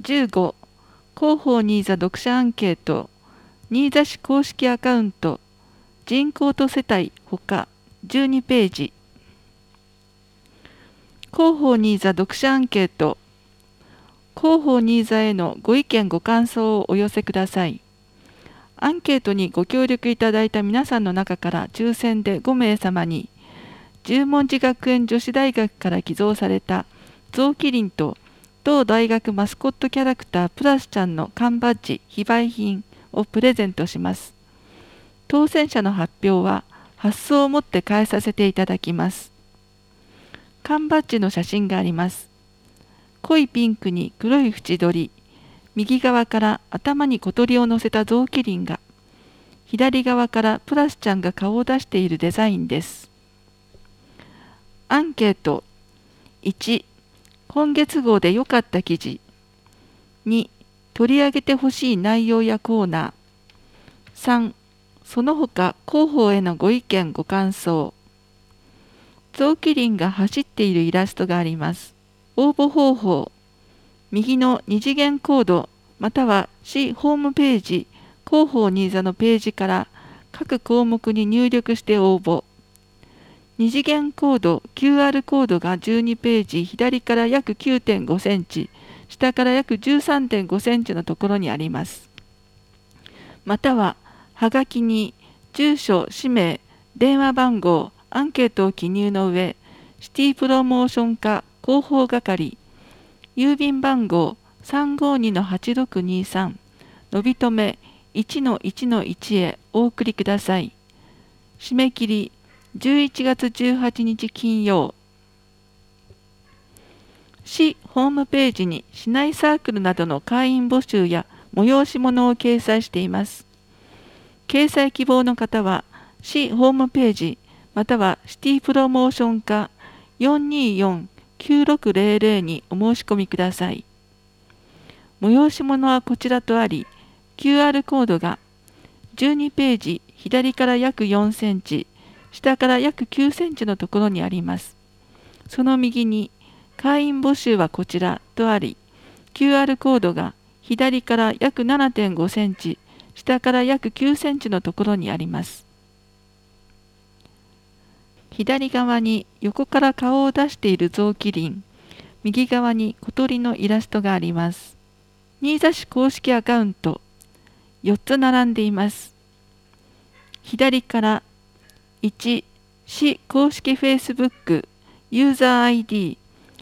15、広報ニーザ読者アンケート、ニーザ市公式アカウント、人口と世帯ほか12ページ。広報ニーザ読者アンケート、広報ニーザへのご意見ご感想をお寄せください。アンケートにご協力いただいた皆さんの中から抽選で5名様に、十文字学園女子大学から寄贈されたゾウキリンと同大学マスコットキャラクタープラスちゃんの缶バッジ非売品をプレゼントします。当選者の発表は発送をもって返させていただきます。缶バッジの写真があります。濃いピンクに黒い縁取り、右側から頭に小鳥を乗せたゾウキリンが、左側からプラスちゃんが顔を出しているデザインです。アンケート。1、今月号で良かった記事。2、取り上げてほしい内容やコーナー。3、その他広報へのご意見ご感想。ゾウキリンが走っているイラストがあります。応募方法。右の二次元コードまたは市ホームページ広報ニーザのページから各項目に入力して応募。二次元コード QR コードが12ページ左から約 9.5 センチ下から約 13.5 センチのところにあります。またははがきに住所、氏名、電話番号、アンケートを記入の上、シティプロモーション課広報係郵便番号 352-8623 のびとめ 1-1-1 へお送りください。締め切り11月18日金曜。市ホームページに市内サークルなどの会員募集や催し物を掲載しています。掲載希望の方は市ホームページまたはシティプロモーション課 424-9600 にお申し込みください。催し物はこちらとあり、QR コードが12ページ左から約4センチ、下から約9センチのところにあります。その右に会員募集はこちらとあり、QR コードが左から約 7.5 センチ、下から約9センチのところにあります。左側に横から顔を出しているゾウキリン、右側に小鳥のイラストがあります。新座市公式アカウント、4つ並んでいます。左から1、市公式 Facebook ユーザー ID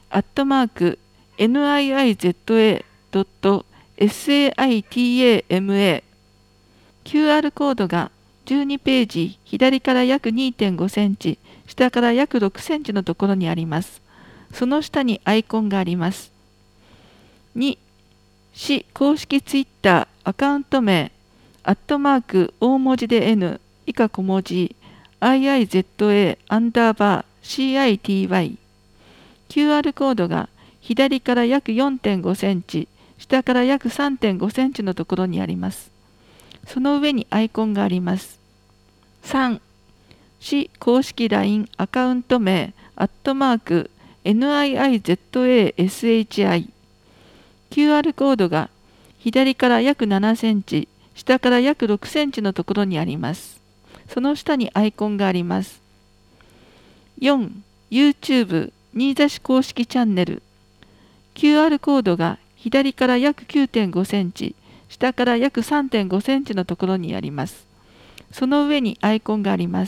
@niiza.saitama QR コードが12ページ左から約 2.5 センチ下から約6センチのところにあります。その下にアイコンがあります。2、市公式ツイッターアカウント名大文字で N 以下小文字 IIZA_CITY QR コードが左から約 4.5 センチ下から約 3.5 センチのところにあります。その上にアイコンがあります。3、市公式 LINE アカウント名@NIIZASHI QR コードが左から約7センチ下から約6センチのところにあります。その下にアイコンがあります。4、YouTube 新座市公式チャンネル QR コードが左から約 9.5 センチ下から約 3.5 センチのところにあります。その上にアイコンがあります。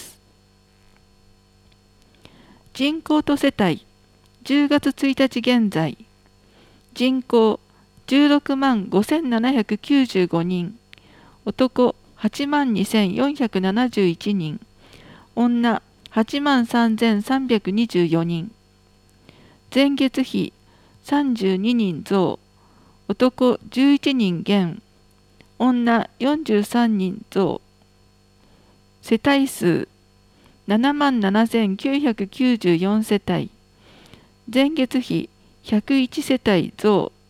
人口と世帯10月1日現在人口16万5795人男8万2471人女8万3324人前月比32人増男11人減女43人増世帯数7万7994世帯前月比101世帯増